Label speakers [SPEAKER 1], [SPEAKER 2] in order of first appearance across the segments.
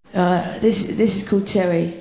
[SPEAKER 1] This is called Terry.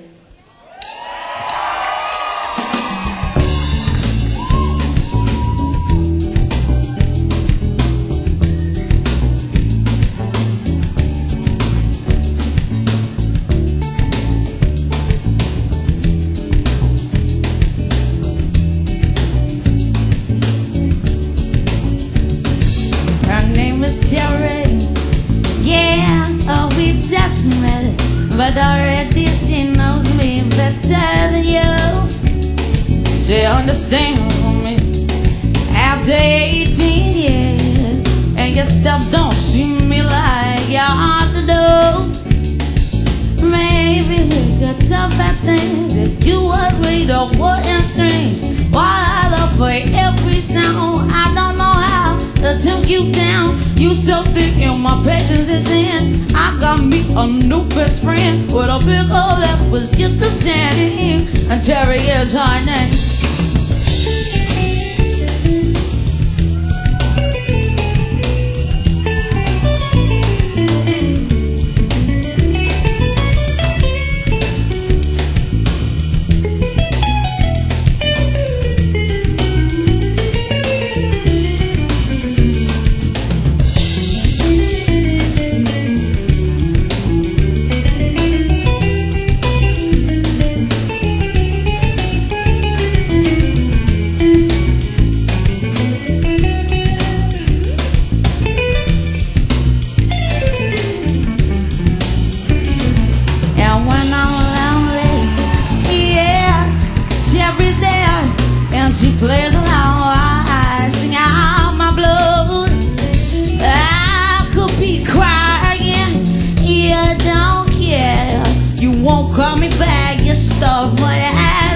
[SPEAKER 1] Her name is Terry. Yeah, we just met, but already she knows me better than you. She understands me after 18 years, and you still don't see me like you ought to do. Maybe we could talk about things if you was made of wood and strings. While I love for every sound, I don't know how to talk you down. You so thick and my patience is thin. I got me a new best friend with a big old that was get to stand, and Terry is her name. She plays along while I sing out my blues. I could be crying, you don't care. You won't call me back, you stop what I